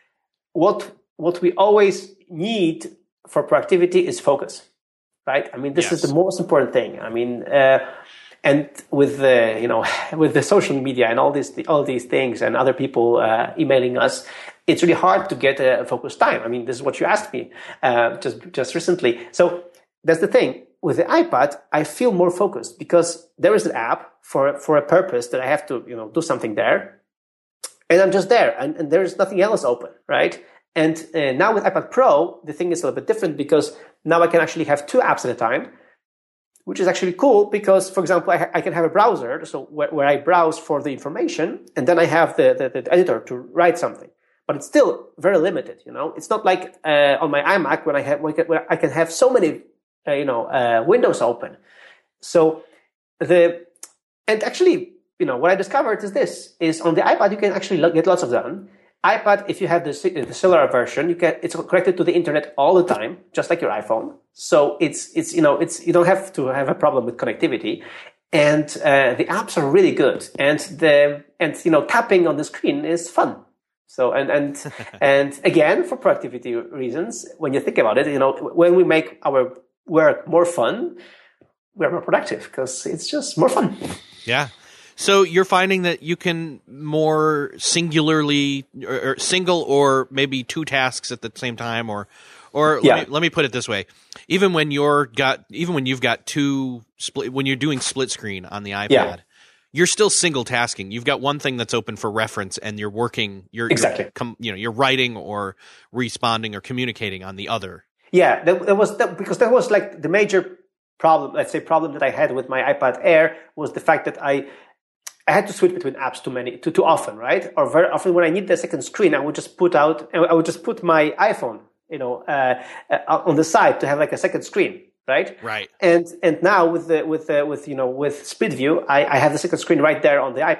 B: what what we always need for productivity is focus, right? I mean, this yes. is the most important thing. I mean, uh, and with the you know with the social media and all these all these things and other people uh, emailing us, it's really hard to get a focused time. I mean, this is what you asked me uh, just just recently, so. That's the thing. With the iPad, I feel more focused because there is an app for, for a purpose that I have to, you know, do something there. And I'm just there and, and there's nothing else open, right? And uh, now with iPad Pro, the thing is a little bit different because now I can actually have two apps at a time, which is actually cool because, for example, I, ha- I can have a browser so where, where I browse for the information and then I have the, the, the editor to write something. But it's still very limited, you know? It's not like uh, on my iMac when I have, where I can have so many Uh, you know, uh, windows open. So the, and actually, you know, what I discovered is this, is on the iPad, you can actually lo- get lots of done. iPad, if you have the, the cellular version, you can, it's connected to the internet all the time, just like your iPhone. So it's, it's, you know, it's, you don't have to have a problem with connectivity. And, uh, the apps are really good. And the, and, you know, tapping on the screen is fun. So, and, and, and again, for productivity reasons, when you think about it, you know, when we make our work more fun, we're more productive because it's just more fun.
A: Yeah. So you're finding that you can more singularly or, or single or maybe two tasks at the same time, or, or
B: yeah.
A: let, me, let me put it this way. Even when you're got, even when you've got two split, when you're doing split screen on the iPad, yeah. you're still single tasking. You've got one thing that's open for reference and you're working, you're,
B: exactly.
A: you're com, you know, you're writing or responding or communicating on the other.
B: Yeah, that, that was that, because that was like the major problem. Let's say problem that I had with my iPad Air was the fact that I I had to switch between apps too many too too often, right? Or very often when I need the second screen, I would just put out I would just put my iPhone, you know, uh, uh, on the side to have like a second screen, right?
A: Right.
B: And and now with the with the, with you know with Split View, I, I have the second screen right there on the iPad.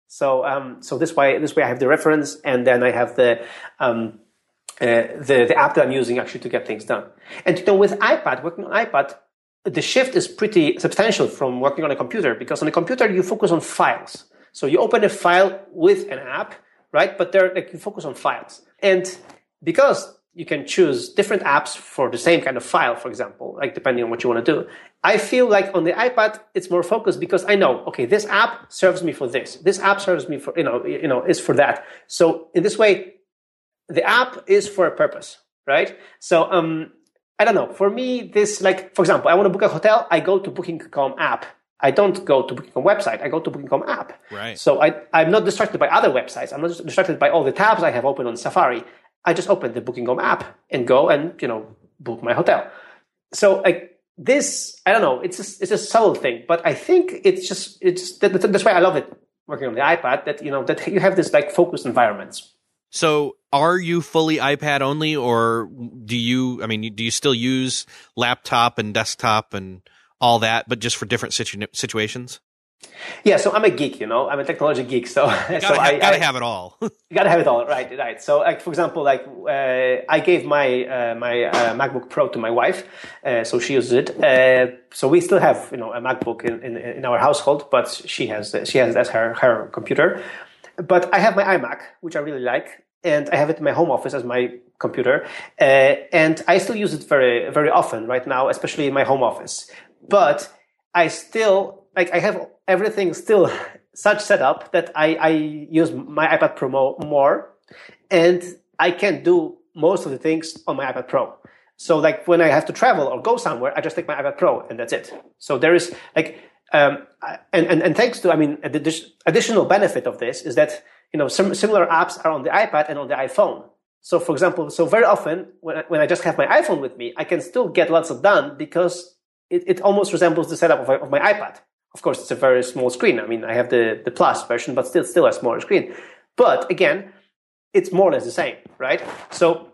B: So um, so this way this way I have the reference, and then I have the um, uh, the the app that I'm using actually to get things done. And you know, with iPad, working on iPad, the shift is pretty substantial from working on a computer, because on a computer you focus on files. So you open a file with an app, right? But there, like, you focus on files, and because you can choose different apps for the same kind of file, for example, like depending on what you want to do. I feel like on the iPad, it's more focused because I know, okay, this app serves me for this. This app serves me for, you know, you know, is for that. So in this way, the app is for a purpose, right? So, um, I don't know. For me, this, like, for example, I want to book a hotel. I go to booking dot com app. I don't go to booking dot com website. I go to booking dot com app.
A: Right.
B: So I, I'm not distracted by other websites. I'm not distracted by all the tabs I have open on Safari. I just open the booking dot com app and go and, you know, book my hotel. So like this, I don't know, it's a, it's a subtle thing, but I think it's just, it's that, that's why I love it working on the iPad, that, you know, that you have this like focused environments.
A: So are you fully iPad only, or do you, I mean, do you still use laptop and desktop and all that, but just for different situ- situations?
B: Yeah, so I'm a geek, you know, I'm a technology geek. So,
A: you gotta,
B: so
A: have,
B: I
A: gotta
B: I,
A: have it all.
B: You gotta have it all, right? Right. So, like, for example, like uh, I gave my uh, my uh, MacBook Pro to my wife, uh, so she uses it. Uh, so we still have, you know, a MacBook in, in, in our household, but she has she has as her her computer. But I have my iMac, which I really like, and I have it in my home office as my computer, uh, and I still use it very very often right now, especially in my home office. But I still like I have everything still such setup that I, I use my iPad Pro more, and I can do most of the things on my iPad Pro. So like when I have to travel or go somewhere, I just take my iPad Pro and that's it. So there is like, um, and, and, and thanks to, I mean, the additional benefit of this is that, you know, some similar apps are on the iPad and on the iPhone. So for example, so very often when I, when I just have my iPhone with me, I can still get lots of done because it, it almost resembles the setup of, of my iPad. Of course, it's a very small screen. I mean, I have the, the Plus version, but still still a smaller screen. But again, it's more or less the same, right? So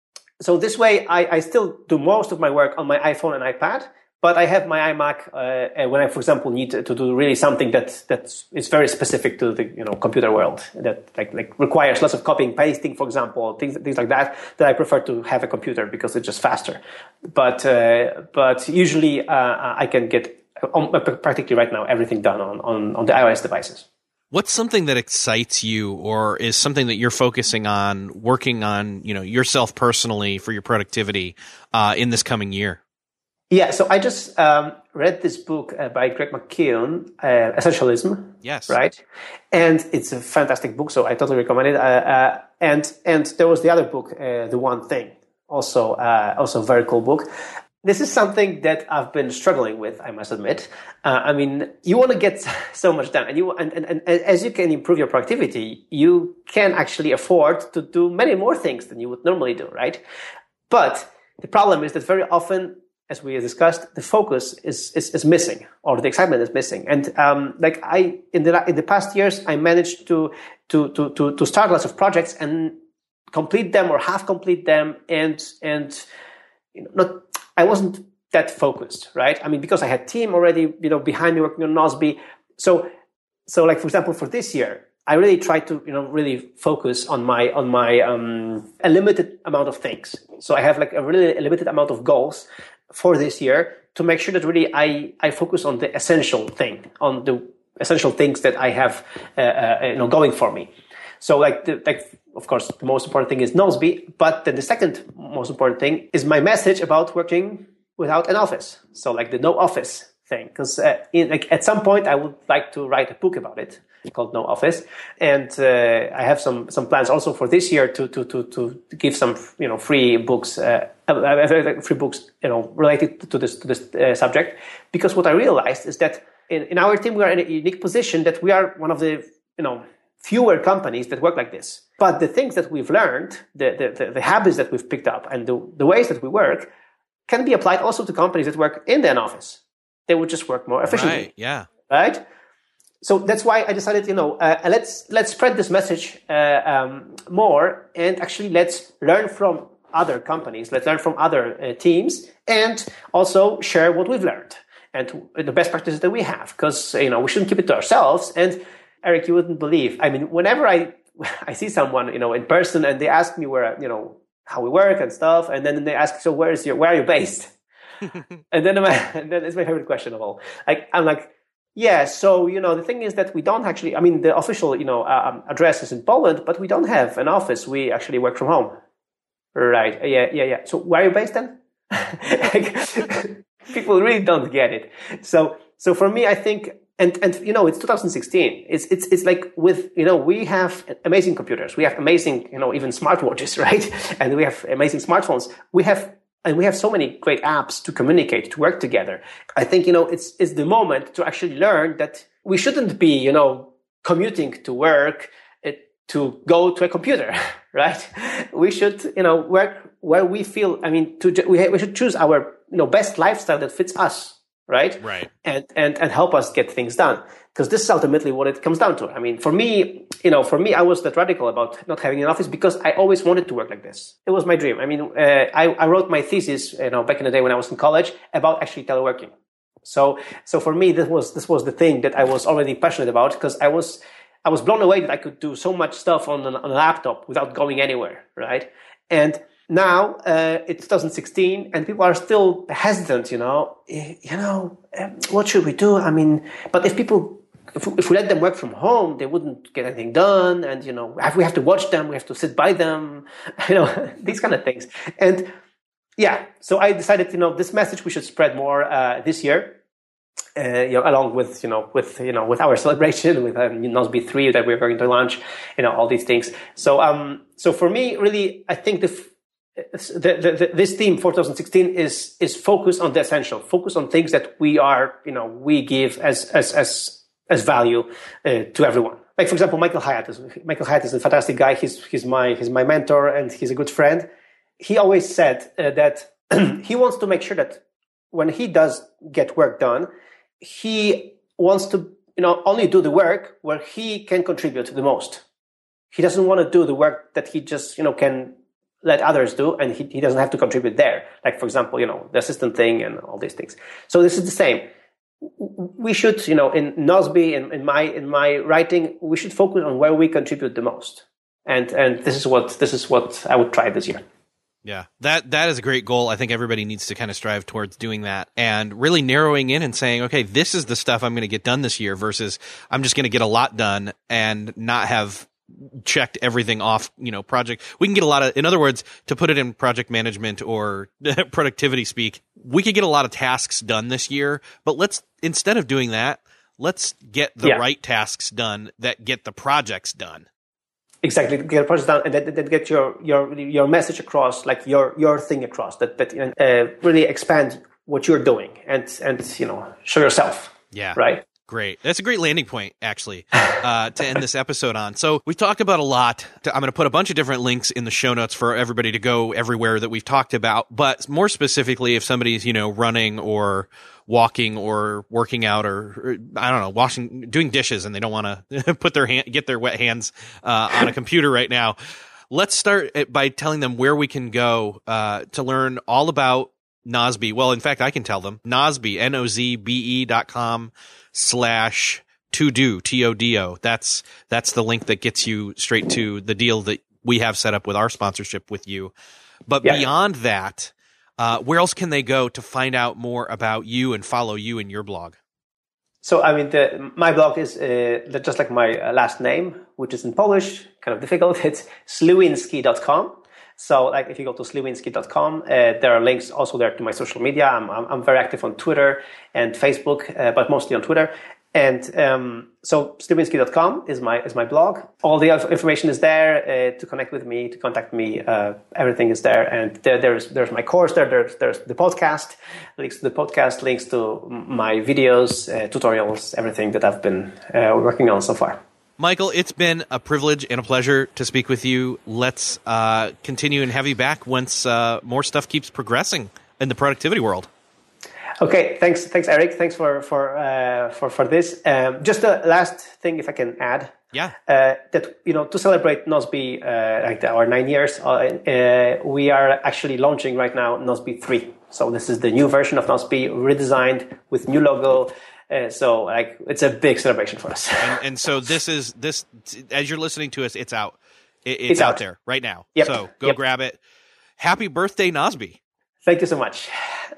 B: so this way, I, I still do most of my work on my iPhone and iPad, but I have my iMac uh, when I, for example, need to, to do really something that that is very specific to the you know computer world, that like like requires lots of copying, pasting, for example, things things like that. That I prefer to have a computer because it's just faster. But uh, but usually uh, I can get practically right now everything done on, on, on the iOS devices.
A: What's something that excites you, or is something that you're focusing on, working on, you know, yourself personally for your productivity uh, in this coming year?
B: Yeah, so I just um, read this book uh, by Greg McKeown, uh, Essentialism.
A: Yes.
B: Right? And it's a fantastic book, so I totally recommend it. Uh, uh, and and there was the other book, uh, The One Thing, also uh, also a very cool book. This is something that I've been struggling with, I must admit. Uh, I mean, you want to get so much done, and you and, and, and as you can improve your productivity, you can actually afford to do many more things than you would normally do, right? But the problem is that very often, as we discussed, the focus is is, is missing, or the excitement is missing. And um, like I in the in the past years, I managed to to to to to start lots of projects and complete them or half complete them, and and you know not. I wasn't that focused, right? I mean, because I had team already, you know, behind me working on Nozbe. So, so like, for example, for this year, I really tried to, you know, really focus on my, on my, um, a limited amount of things. So I have like a really limited amount of goals for this year to make sure that really I, I focus on the essential thing, on the essential things that I have, uh, uh, you know, going for me. So like, the, like, of course, the most important thing is Nozbe, but then the second most important thing is my message about working without an office. So like the no office thing, because uh, like at some point I would like to write a book about it called No Office, and uh, I have some some plans also for this year to to to to give some you know free books, uh, free books you know related to this to this uh, subject, because what I realized is that in, in our team we are in a unique position that we are one of the you know. fewer companies that work like this. But the things that we've learned, the, the, the habits that we've picked up, and the, the ways that we work can be applied also to companies that work in an office. They would just work more efficiently.
A: Right, yeah.
B: Right? So that's why I decided, you know, uh, let's let's spread this message uh, um, more, and actually let's learn from other companies, let's learn from other uh, teams, and also share what we've learned and the best practices that we have. Because, you know, we shouldn't keep it to ourselves. And Eric, you wouldn't believe. I mean, whenever I I see someone, you know, in person, and they ask me where, you know, how we work and stuff, and then they ask, so where is your, where are you based? and then, my, and then it's my favorite question of all. Like, I'm like, yeah, so, you know, the thing is that we don't actually, I mean, the official, you know, uh, address is in Poland, but we don't have an office. We actually work from home. Right. Yeah, yeah, yeah. So where are you based then? like, people really don't get it. So, so for me, I think, and, and, you know, it's two thousand sixteen. It's, it's, it's like with, you know, we have amazing computers. We have amazing, you know, even smartwatches, right? And we have amazing smartphones. We have, and we have so many great apps to communicate, to work together. I think, you know, it's, it's the moment to actually learn that we shouldn't be, you know, commuting to work it, to go to a computer, right? We should, you know, work where we feel, I mean, to, we, we should choose our, you know, best lifestyle that fits us. Right?
A: Right.
B: And, and, and help us get things done. Because this is ultimately what it comes down to. I mean, for me, you know, for me, I was that radical about not having an office because I always wanted to work like this. It was my dream. I mean, uh, I, I wrote my thesis, you know, back in the day when I was in college about actually teleworking. So, so for me, this was, this was the thing that I was already passionate about because I was, I was blown away that I could do so much stuff on, an, on a laptop without going anywhere. Right. And now uh, it's two thousand sixteen, and people are still hesitant. You know, you know, what should we do? I mean, but if people, if, if we let them work from home, they wouldn't get anything done, and you know, we have to watch them, we have to sit by them, you know, these kind of things. And yeah, so I decided, you know, this message we should spread more uh, this year. Uh, you know, along with you know, with you know, with our celebration with um, Nozbe three that we're going to launch, you know, all these things. So, um, so for me, really, I think the The, the, the, this theme for twenty sixteen is is focus on the essential, focus on things that we are, you know, we give as as as as value uh, to everyone. Like for example, Michael Hyatt is Michael Hyatt is a fantastic guy. He's he's my he's my mentor and he's a good friend. He always said uh, that he wants to make sure that when he does get work done, he wants to, you know, only do the work where he can contribute the most. He doesn't want to do the work that he just, you know, can let others do, and he, he doesn't have to contribute there. Like, for example, you know, the assistant thing and all these things. So this is the same. We should, you know, in Nozbe, in, in my in my writing, we should focus on where we contribute the most. And and this is what this is what I would try this year.
A: Yeah, that that is a great goal. I think everybody needs to kind of strive towards doing that and really narrowing in and saying, okay, this is the stuff I'm going to get done this year versus I'm just going to get a lot done and not have checked everything off, you know, project. We can get a lot of, in other words, to put it in project management or productivity speak, we could get a lot of tasks done this year, but let's, instead of doing that, let's get the yeah. right tasks done that get the projects done.
B: Exactly. Get projects done and then, then get your, your, your message across, like your, your thing across that, that, uh, really expand what you're doing and, and, you know, show yourself.
A: Yeah.
B: Right.
A: Great. That's a great landing point, actually, uh, to end this episode on. So we've talked about a lot. I'm going to put a bunch of different links in the show notes for everybody to go everywhere that we've talked about. But more specifically, if somebody's, you know, running or walking or working out or, or I don't know, washing, doing dishes and they don't want to put their hand, get their wet hands uh, on a computer right now, let's start by telling them where we can go uh, to learn all about Nozbe. Well, in fact, I can tell them. Nozbe, N O Z B E dot com slash to do, T O D O. That's, that's the link that gets you straight to the deal that we have set up with our sponsorship with you. But yeah. beyond that, uh, where else can they go to find out more about you and follow you and your blog?
B: So, I mean, the, my blog is uh, just like my uh, last name, which is in Polish, kind of difficult. It's slewinski dot com. So, like, if you go to slewinski dot com, uh, there are links also there to my social media. I'm, I'm, I'm very active on Twitter and Facebook, uh, but mostly on Twitter. And um, so, slewinski dot com is my is my blog. All the information is there uh, to connect with me, to contact me. Uh, everything is there, and there, there's there's my course there. There's there's the podcast, links to the podcast, links to my videos, uh, tutorials, everything that I've been uh, working on so far.
A: Michael, it's been a privilege and a pleasure to speak with you. Let's uh, continue and have you back once uh, more stuff keeps progressing in the productivity world.
B: Okay, thanks, thanks, Eric. Thanks for for uh, for for this. Um, just a last thing, if I can add.
A: Yeah.
B: Uh, that you know, to celebrate Nozbe, uh, like our nine years, uh, uh, we are actually launching right now Nozbe three. So this is the new version of Nozbe, redesigned with new logo. Uh, so like it's a big celebration for us.
A: and, and so this is this as you're listening to us, it's out. It, it's,
B: it's
A: out.
B: out
A: there right now.
B: Yep.
A: So go
B: yep.
A: grab it. Happy birthday, Nosby.
B: Thank you so much.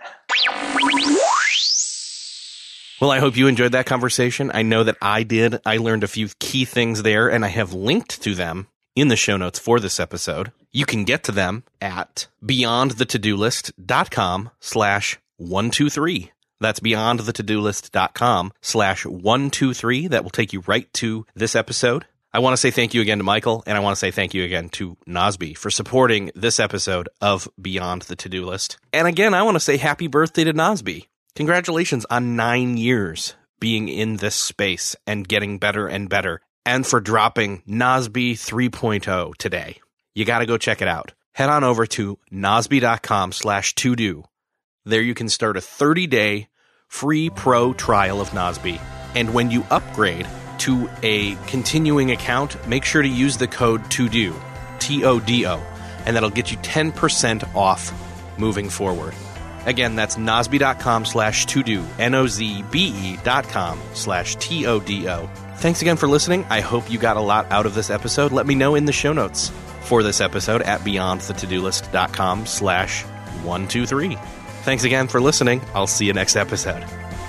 A: Well, I hope you enjoyed that conversation. I know that I did. I learned a few key things there, and I have linked to them in the show notes for this episode. You can get to them at beyondthetodolist.com slash one two three. That's beyondthetodolist.com slash one two three. That will take you right to this episode. I want to say thank you again to Michael, and I want to say thank you again to Nosby for supporting this episode of Beyond the To-Do List. And again, I want to say happy birthday to Nosby. Congratulations on nine years being in this space and getting better and better, and for dropping Nosby three point oh today. You got to go check it out. Head on over to nosby.com slash to do. There you can start a thirty-day free pro trial of Nosby. And when you upgrade to a continuing account, make sure to use the code TODO, T O D O, and that'll get you ten percent off moving forward. Again, that's nosby.com slash to do, N O Z B E dot com slash T O D O. Thanks again for listening. I hope you got a lot out of this episode. Let me know in the show notes for this episode at beyondthetodolist.com slash one two three. Thanks again for listening. I'll see you next episode.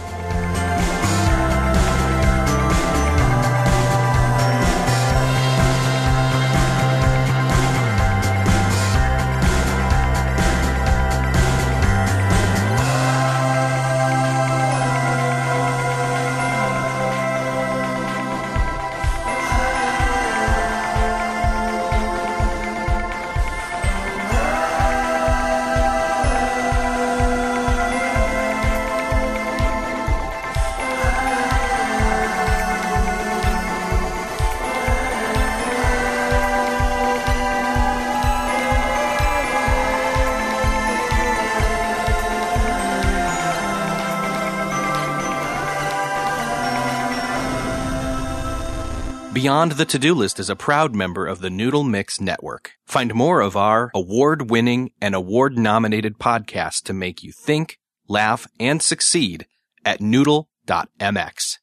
A: Beyond the To-Do List is a proud member of the Noodle Mix Network. Find more of our award-winning and award-nominated podcasts to make you think, laugh, and succeed at noodle dot m x.